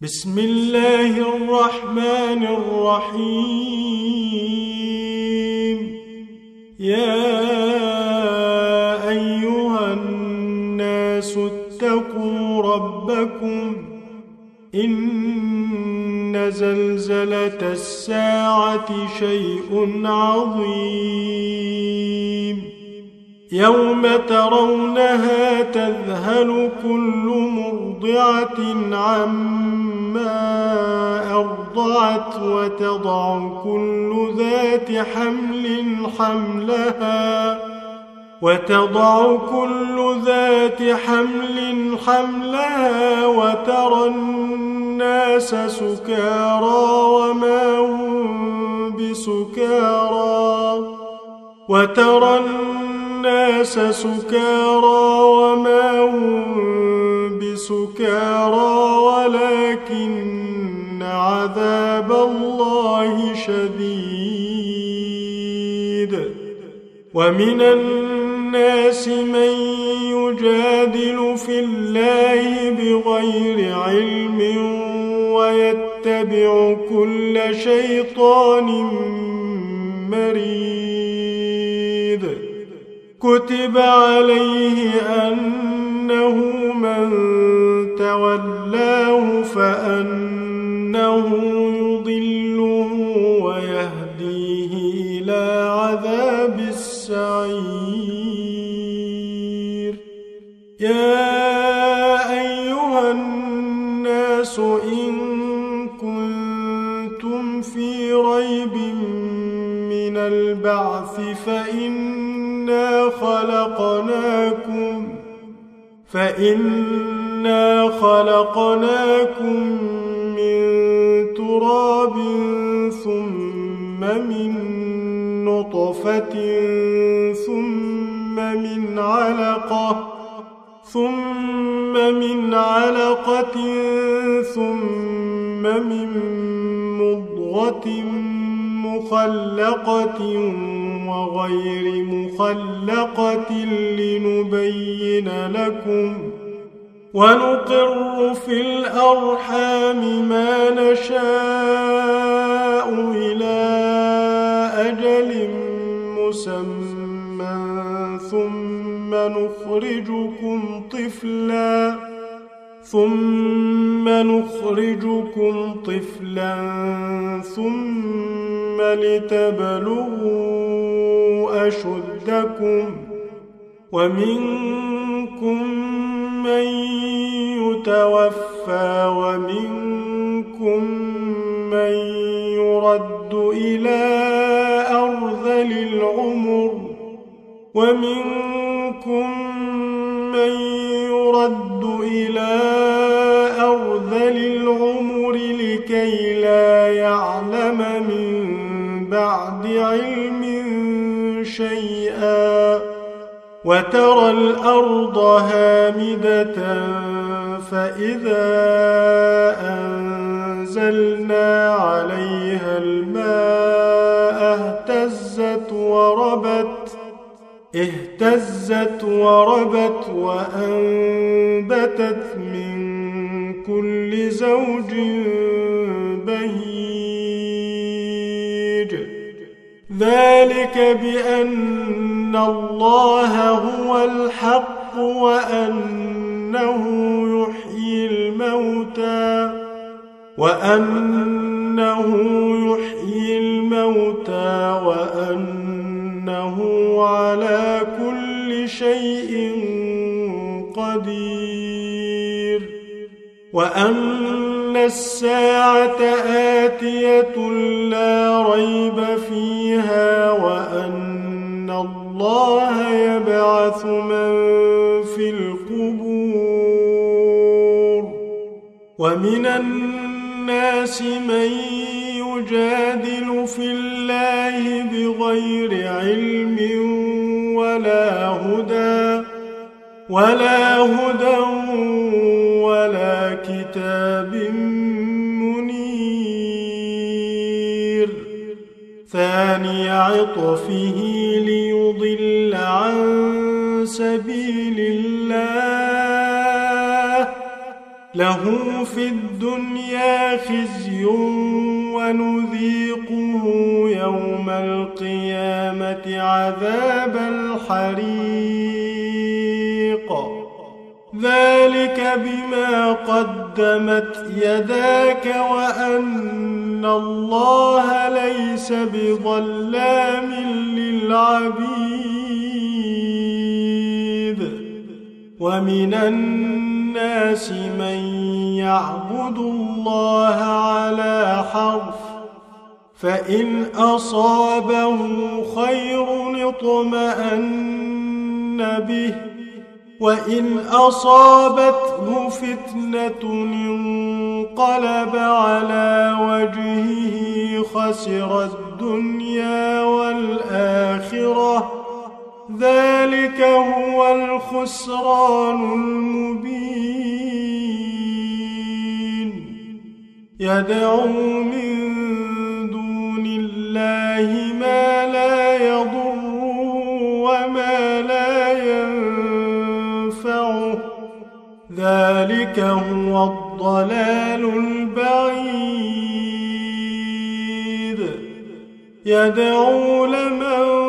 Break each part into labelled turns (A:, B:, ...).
A: بسم الله الرحمن الرحيم. يا أيها الناس اتقوا ربكم إن زلزلة الساعة شيء عظيم يوم ترونها تذهل كل مرضعة عما أرضعت وتضع كل ذات حمل حملها وترى الناس سكارى وما هم بسكارى ولكن عذاب الله شديد. ومن الناس من يجادل في الله بغير علم ويتبع كل شيطان مريد. كتب عليه أنه من تولاه فأنه يضله ويهديه إلى عذاب السعير. يا أيها الناس إن كنتم في ريب من البعث فإنا خلقناكم من تراب ثم من نطفة ثم من علقة ثم من مضغة مخلقة وغير مخلقة لنبين لكم ونقر في الأرحام ما نشاء إلى أجل مسمى ثم نخرجكم طفلا ثم لتبلغوا أشدكم ومنكم من يتوفى ومنكم من يرد إلى أرذل العمر لكي لا يعلم من بعد علم شيئا. وترى الأرض هامدة فإذا أنزلنا عليها الماء اهتزت وربت وأنبتت من كل زوج بهيج. ذلك بأن الله هو الحق وأنه يحيي الموتى وأنه على كل شيء قدير. وأن الساعة آتية لا ريب فيها وأن الله يبعث من في القبور. ومن الناس من يجادل في الله بغير علم ولا هدى ولا كتاب منير. ثاني عطفه ليضل عن سبيل الله له في الدنيا خزي ونذيقه يوم القيامة عذاب الحريق ذلك بما قدمت يداك وأن الله ليس بظلام للعبيد ومن الناس من يعبد الله على حرف فإن أصابه خير اطمأن به وإن أصابته فتنة انقلب على وجهه خسر الدنيا والآخرة ذلك هو الخسران المبين يدعو من دون الله ما لا يضر وما لا ينفعه ذلك هو الضلال البعيد يدعو لمن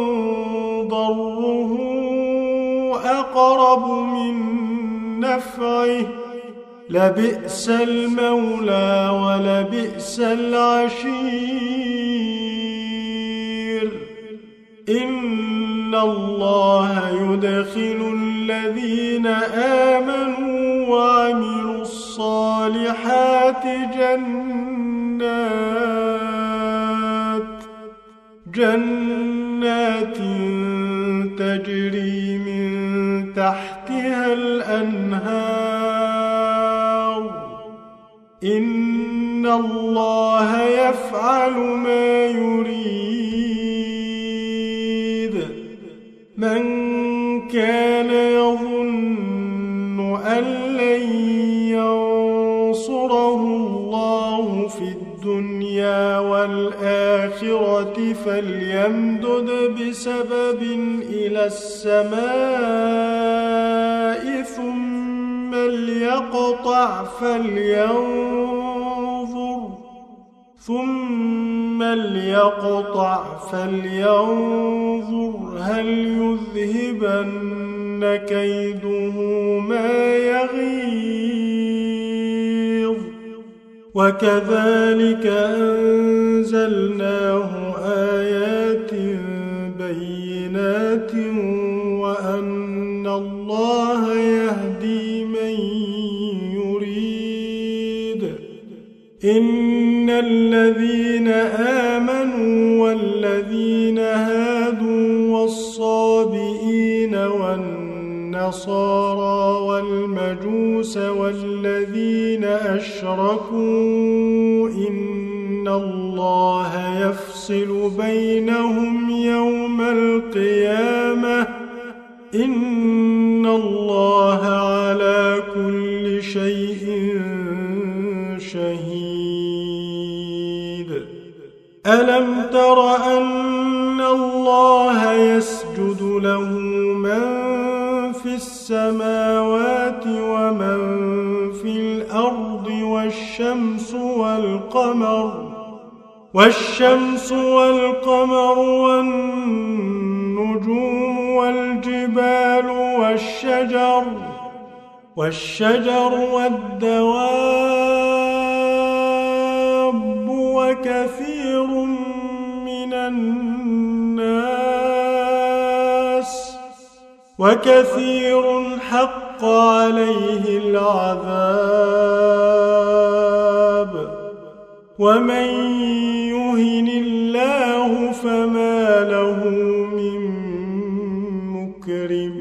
A: ضره أقرب من نفعه لبئس المولى ولبئس العشير إن الله يدخل الذين آمنوا وعملوا الصالحات جنات تجري من تحتها الأنهار إن الله يفعل ما يريد من كان يظن أن لن ينصره الله في الدنيا والآخرة فليمدد بسبب إلى السماء ثم ليقطع فلينظر هل يذهبن كيده ما يغيظ وكذلك أنزلناه آيات بينات وأن الله يهدي من يريد إن الذين آمنوا والذين هادوا والصابئين والنصارى والمجوس والذين أشركوا إن الله يفصل بينهم يوم القيامة إن الله على كل شيء شهيد ألم تر أن الله يسجد له من في السماوات ومن في الأرض والشمس والقمر والنجوم والجبال والشجر والدواب وكثير من الناس وكثير حق عليه العذاب ومن يهن الله فما له من مكرم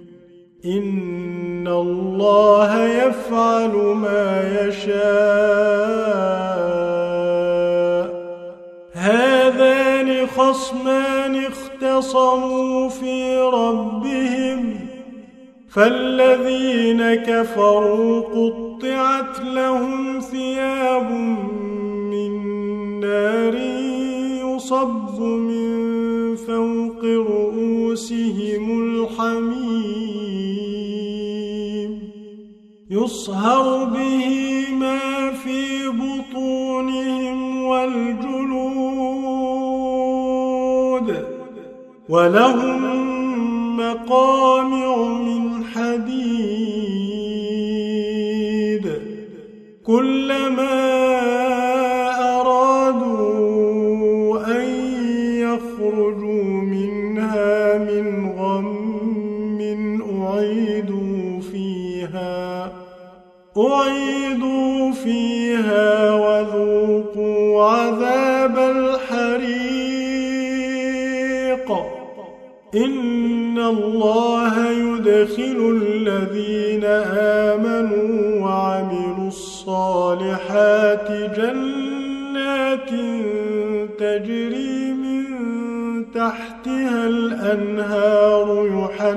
A: إن الله يفعل ما يشاء هذان خصمان اختصموا في ربهم فالذين كفروا قطعت لهم ثياب من نار يصب من فوق رؤوسهم يصهر به ما في بطونهم والجلود ولهم مقامع من حديد كلما أرادوا أن يخرجوا منها من غم أعيدوا فيها وذوقوا عذاب الحريق إن الله يدخل الذين آمنوا وعملوا الصالحات جنات تجري من تحتها الأنهار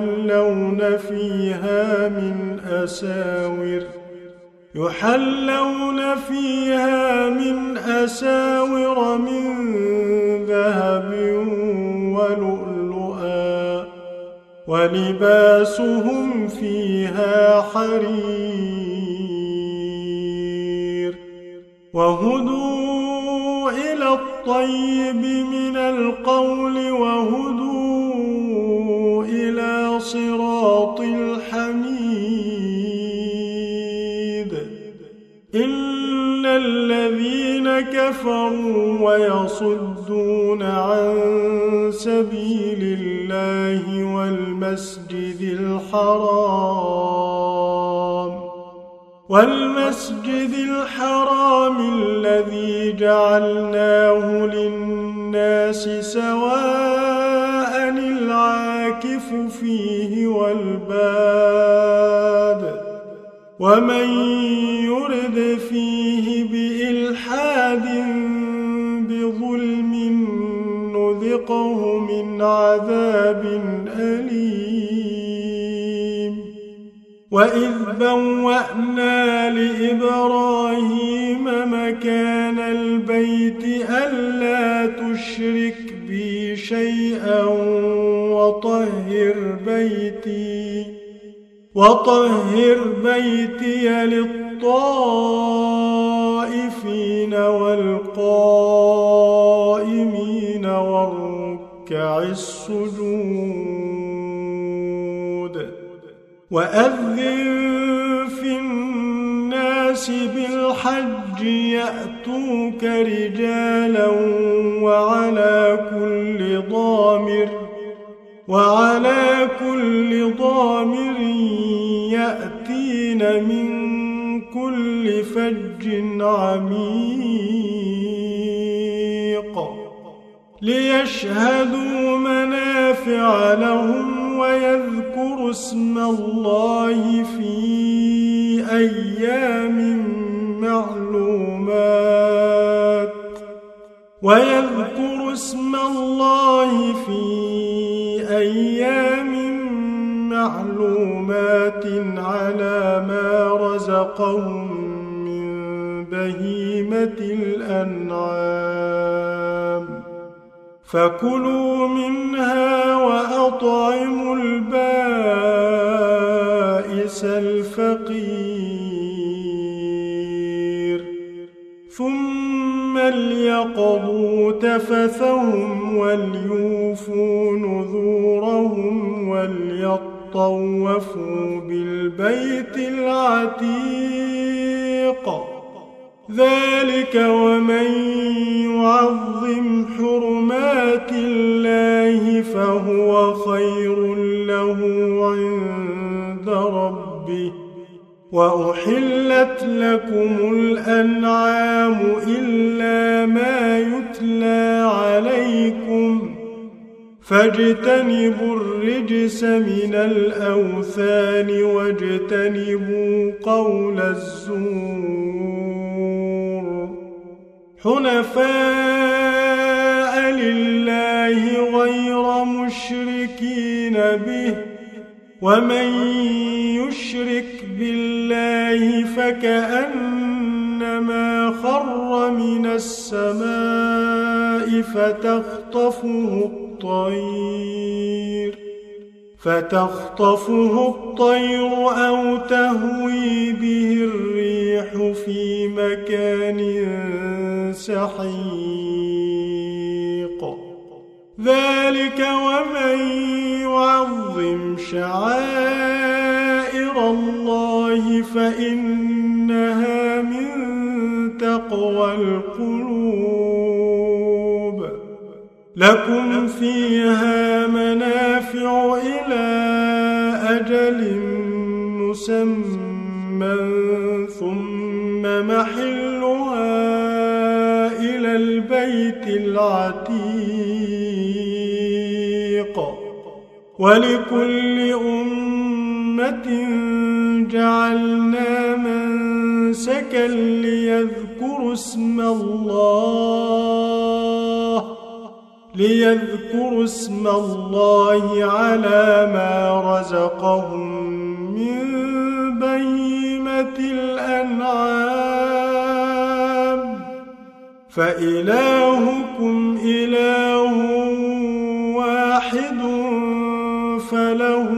A: يحلون فيها من أساور من ذهب ولؤلؤا ولباسهم فيها حرير وهدوا إلى الطيب من القول وهدوا إلى صراط الحميد إن الذين كفروا ويصدون عن سبيل الله والمسجد الحرام الذي جعلناه للناس سواء العاكف فيه والباد ومن يرد فيه بإلحاد بظلم نذقه من عذاب أليم وإذ بوأنا لإبراهيم مكان البيت ألا تشرك بي شيئا وطهر بيتي للطائفين والقائمين والركع السجود وأذن في الناس بالحج يأتوك رجالا وعلى كل ضامر يأتين من كل فج عميق ليشهدوا منافع لهم ويذكروا اسم الله في أيام معلومات على ما رزقهم من بهيمة الأنعام فكلوا منها وأطعموا البائس الفقير ثم ليقضوا تفثهم وليوفوا نذورهم وليطوفوا بالبيت العتيق ذلك ومن يعظم حرمات الله فهو خير له عند ربه وأحلت لكم الأنعام إلا ما يتلى عليكم فاجتنبوا الرجس من الأوثان واجتنبوا قول الزور حنفاء لله غير مشركين به ومن يشرك بالله فكأنما خر من السماء فتخطفه الطير فتخطفه الطير أو تهوي به الريح في مكان سحيق ذلك ومن يعظم شعائر الله فإنها من تقوى القلوب لكم فيها منافع إلى أجل مسمى ثم محلها إلى البيت العتيق ولكل أمة جعلنا منسكا ليذكروا اسم الله على ما رزقهم من بهيمة الأنعام فإلهكم إله واحد فله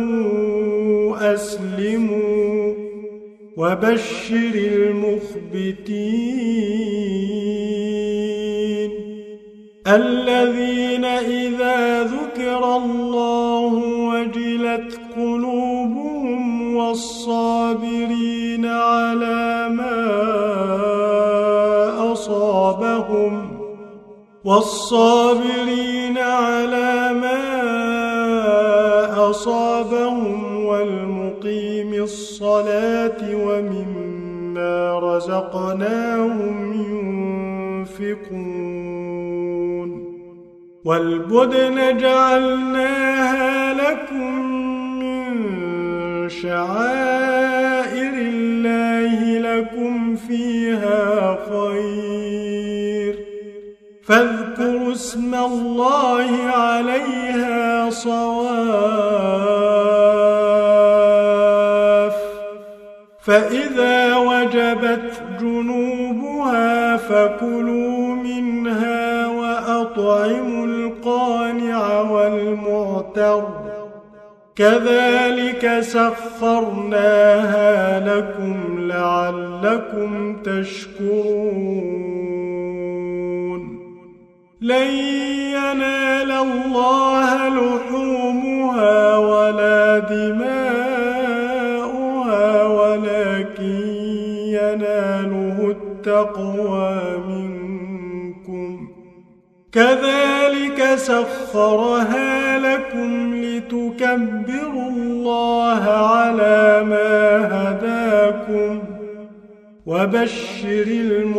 A: أسلموا وبشر المخبتين الذين إذا ذكر الله وجلت قلوبهم والصابرين على ما أصابهم والمقيم الصلاة ومما رزقناهم ينفقون والبدن جعلناها لكم من شعائر الله لكم فيها خير فاذكروا اسم الله عليها صواف فإذا وجبت جنوبها فكلوا منها وأطعموا القانع والمعتر كذلك سخرناها لكم لعلكم تشكرون لن ينال الله لحومها ولا دماؤها ولكن يناله التقوى منكم كذلك سخرها لكم لتكبروا الله على ما هداكم وبشر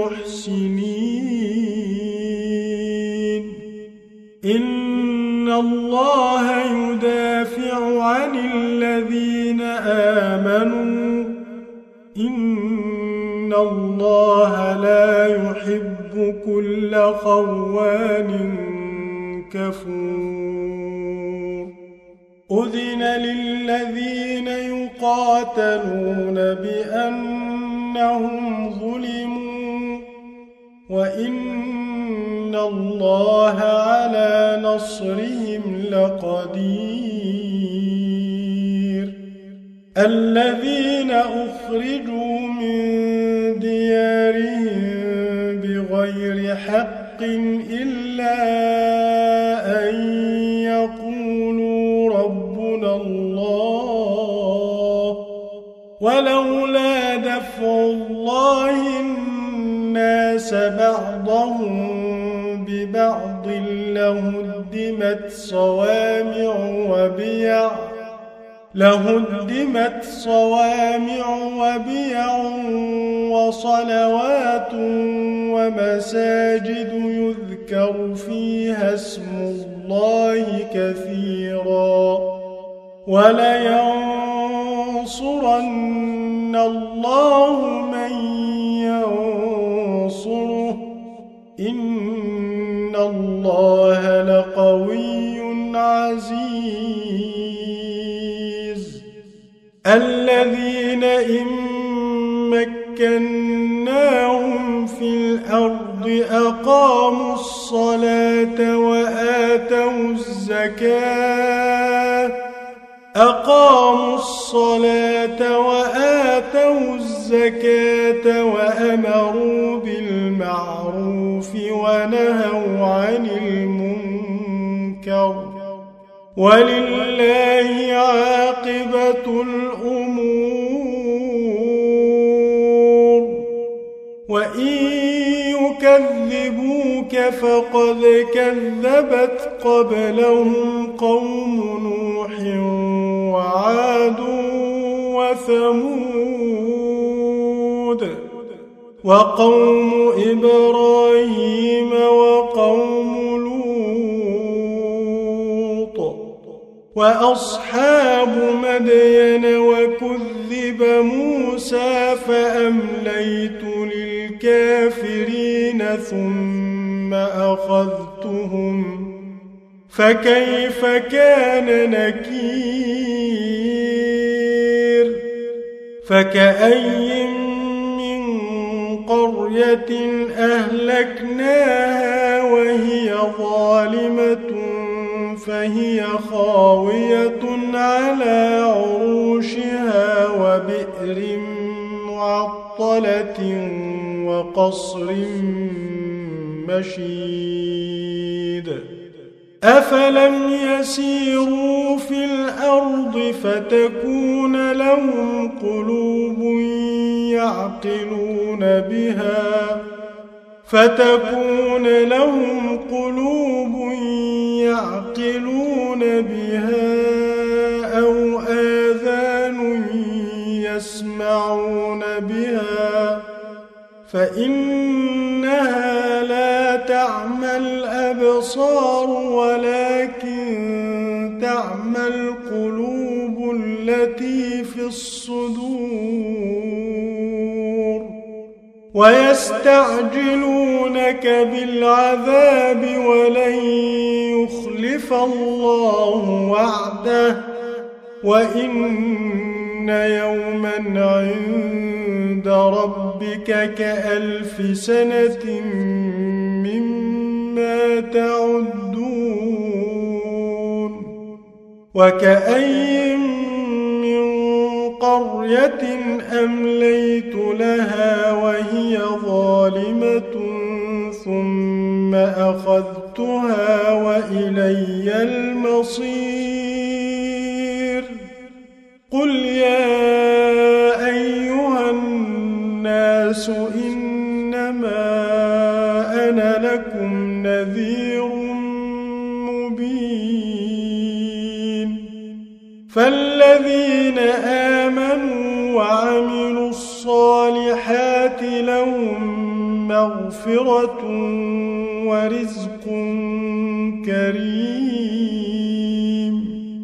A: المحسنين إن الله يدافع عن الذين آمنوا إن الله لا يحب كل خوان كفور أذن للذين يقاتلون بأنهم ظلموا وإن الله على نصرهم لقدير الذين أخرجوا من ديارهم بغير حق إلا أن يقولوا ربنا الله ولولا دفع الله الناس بعضهم ببعض لهدمت صوامع وبيع وصلوات ومساجد يذكر فيها اسم الله كثيرا ولينصرن الله من ينصره إن الله لقوي عزيز الذين إن مكناهم في الأرض أقاموا الصلاة أقاموا الصلاة وآتوا الزكاة وأمروا بالمعروف ونهوا عن المنكر ولله عاقبة الأمور وإن يكذبوك فقد كذبت قبلهم قوم نوح وعاد وثمود وقوم إبراهيم وقوم لوط وأصحاب مدين وكذب موسى فأمليت للكافرين ثم أخذتهم فكيف كان نكير فكأي من قرية أهلكناها وهي ظالمة فهي خاوية على عروشها وبئر معطلة وقصر مشيد أفلم يسيروا في الأرض فتكون لهم قلوب يعقلون بها أو آذان يسمعون بها فإنها لا تعمى الأبصار ولكن تعمى القلوب التي في الصدور ويستعجلونك بالعذاب ولن يخلف الله وعده وإن يوما عند ربك كألف سنة مما تعدون وكأي من قرية أمليت لها وهي ظالمة ثم أخذتها وإلي المصير قل يا أيها الناس إنما أنا لكم نذير مبين فالذين آمنوا وعملوا الصالحات لهم مغفرة ورزق كريم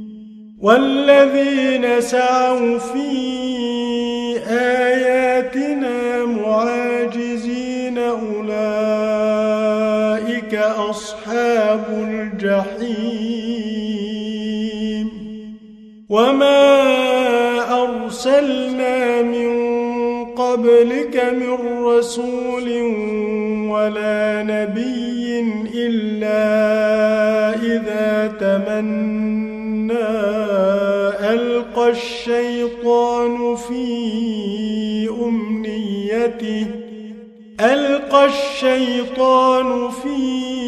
A: والذين سعوا في آياتنا معاجزين أولئك أصحاب الجحيم وما أرسلنا من قبلك من رسول ولا نبي إلا إذا تمنى ألقى الشيطان في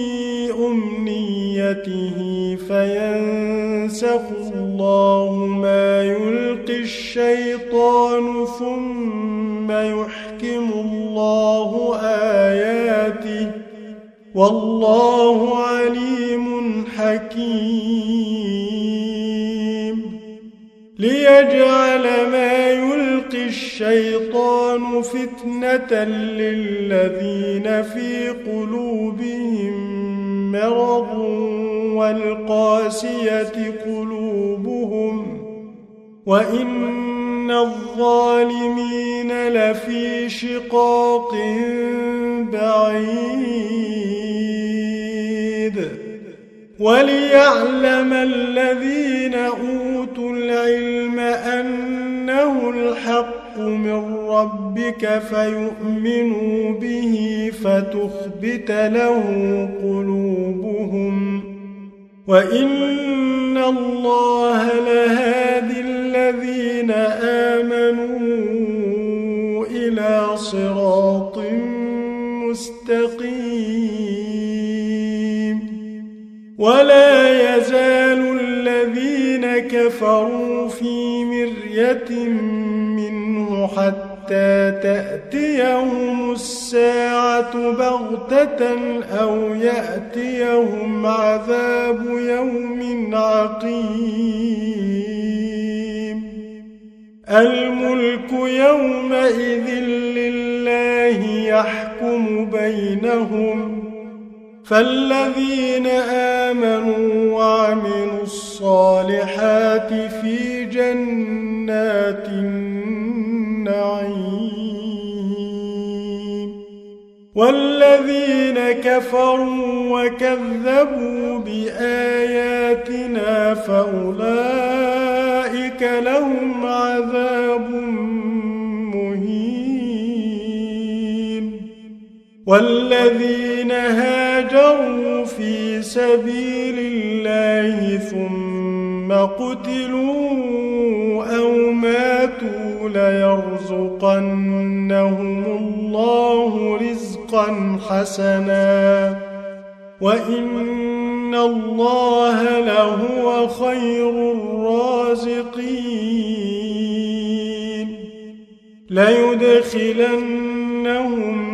A: أمنيته فينسخ الله ما يلقي الشيطان ثم يحكم الله آياته والله عليم حكيم ليجعل ما يلقي الشيطان فتنة للذين في قلوبهم مرض والقاسية قلوبهم وإن الظالمين لفي شقاق بعيد وليعلم الذين أوتوا العلم أنه الحق من ربك فيؤمنوا به فتخبت له قلوبهم وإن الله لهادي مستقيم ولا يزال الذين كفروا في مرية منه حتى تأتيهم الساعة بغتة أو يأتيهم عذاب يوم عقيم الملك يومئذ لله يحكم بينهم فالذين آمنوا وعملوا الصالحات في جنات النعيم والذين كفروا وكذبوا بآياتنا فأولئك لهم عذاب مهين والذين هاجروا في سبيل الله ثم قتلوا أو ماتوا ليرزقنهم الله رزقا حسنا وإن الله لهو خير الرازقين ليدخلنهم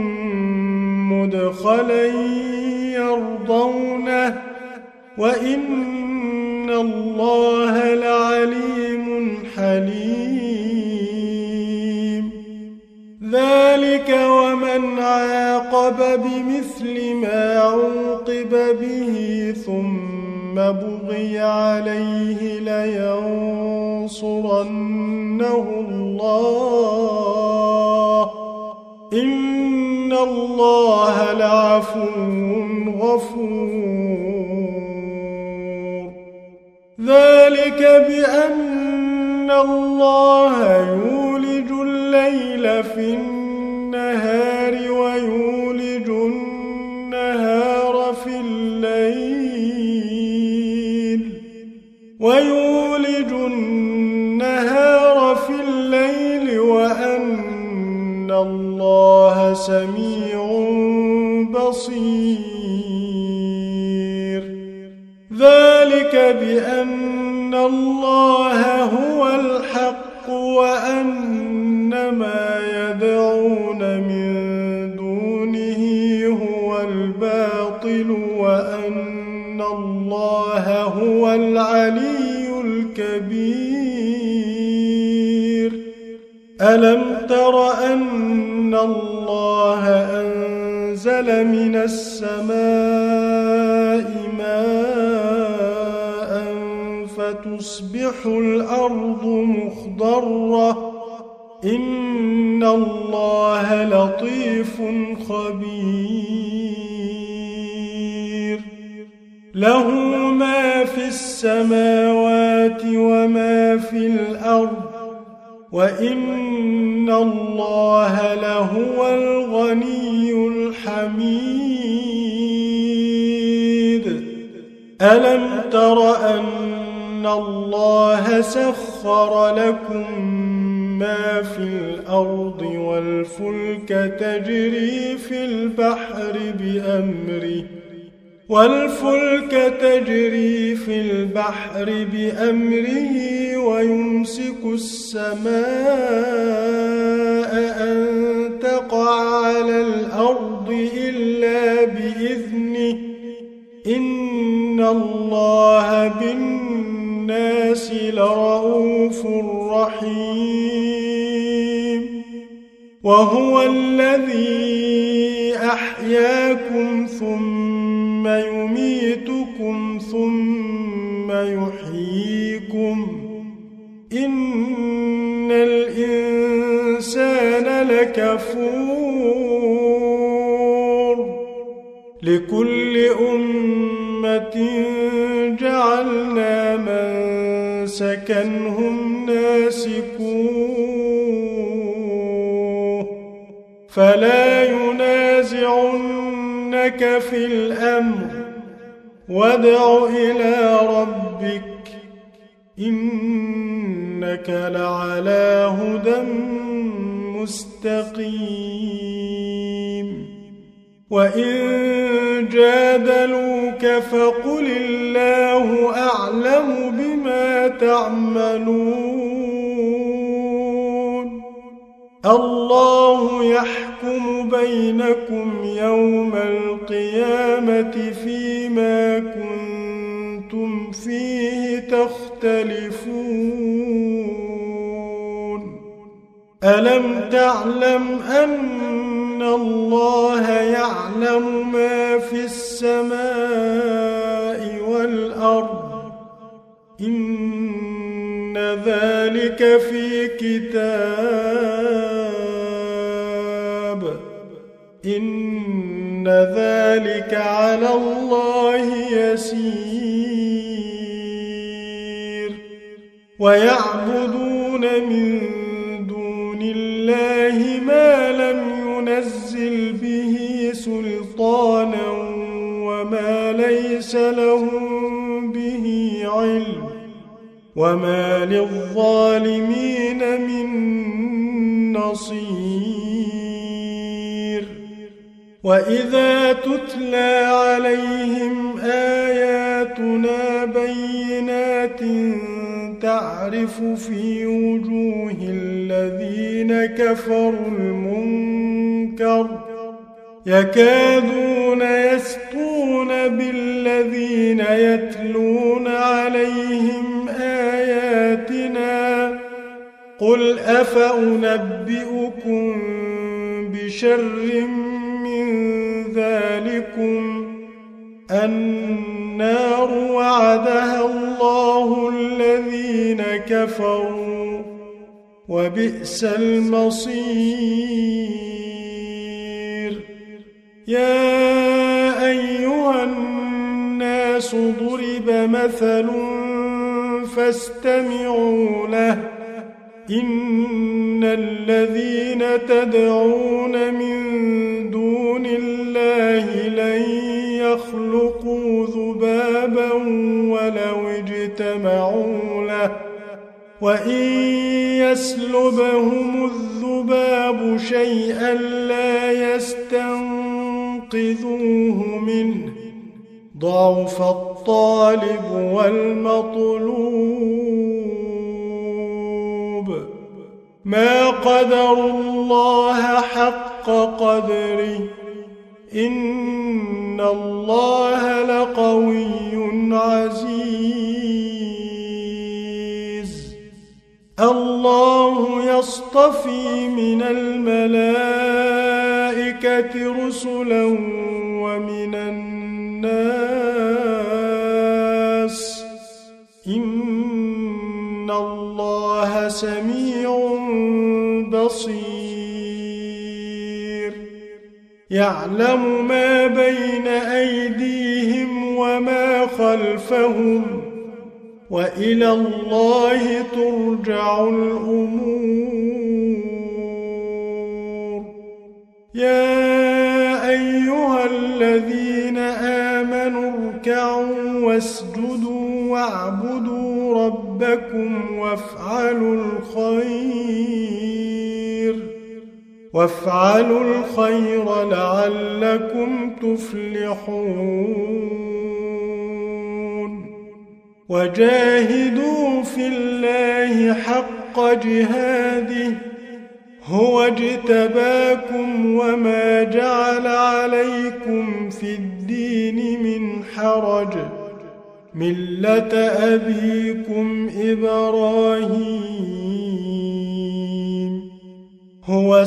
A: مدخلا يرضونه وإن الله لعليم حليم ذلك ومن عاقب بمثل ما عوقب به ثم بغي عليه لينصرنه الله إن الله لعفو غفور ذلك بأن الله يولج الليل في النهار ويولج النهار في الليل وأن الله سميع بصير ذلك بأن الله هو الحق وأن ما يدعون من دونه هو الباطل وأن الله هو العلي الكبير ألم تر أن الله أنزل من السماء ماء فتصبح الأرض مخضرة إن الله لطيف خبير له ما في السماوات وما في الأرض وإن الله لهو الغني الحميد ألم تر أن الله سخر لكم ما في الأرض والفلك تجري في البحر بأمره ويمسك السماء أن تقع على الأرض إلا بإذنه إن الله بالناس لرؤوف رحيم وهو الذي أحياكم ثم يميتكم ثم يحييكم إن الإنسان لكفور لكل أمة جعلنا منسكا هم ناسكوه فلا ينازعنك في الأمر وادع إلى ربك إنك لعلى هدى مستقيم وإن جادلوك فقل الله أعلم بما تعملون الله يحكم بينكم يوم القيامة فيما كنتم فيه تختلفون ألم تعلم أن الله يعلم ما في السماء والأرض إن ذلك في كتاب إن ذلك على الله يسير ويعبدون من دون الله ما لم ينزل به سلطانا وما ليس لهم به علم وما للظالمين من نصير وإذا تتلى عليهم آياتنا بينات تعرف في وجوه الذين كفروا المنكر يكادون يسطون بالذين يتلون عليهم آياتنا قل أفأنبئكم بشر من ذلكم النار وعدها الله الذين كفروا وبئس المصير يا أيها الناس ضرب مثل فاستمعوا له إن الذين تدعون من دون الله لن يخلقوا ذبابا ولو اجتمعوا له وإن يسلبهم الذباب شيئا لا يستنقذوه منه ضعف الطالب والمطلوب ما قدروا الله حق قدره إن الله لقوي عزيز الله يصطفي من الملائكة رسلا ومن الناس إن الله سميع بصير يعلم ما بين أيديهم وما خلفهم وإلى الله ترجع الأمور يا أيها الذين آمنوا اركعوا واسجدوا واعبدوا ربكم وافعلوا الخير لعلكم تفلحون وجاهدوا في الله حق جهاده هو اجتباكم وما جعل عليكم في الدين من حرج ملة أبيكم إبراهيم هو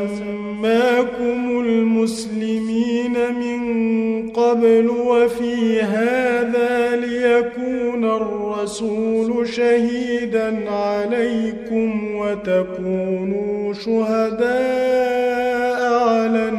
A: سماكم المسلمين من قبل وفي هذا ليكون الرسول شهيدا عليكم وتكونوا شهداء على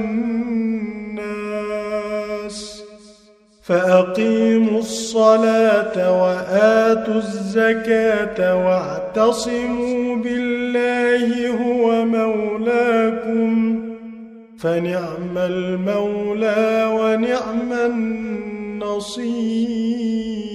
A: الناس فأقيموا الصلاة وآتوا الزكاة واعتصموا بالله هو مولاكم فنعم المولى ونعم النصير